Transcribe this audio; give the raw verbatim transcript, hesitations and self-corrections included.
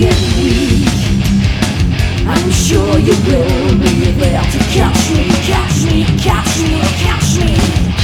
get weak, I'm sure you will be there to catch me, catch me, catch me.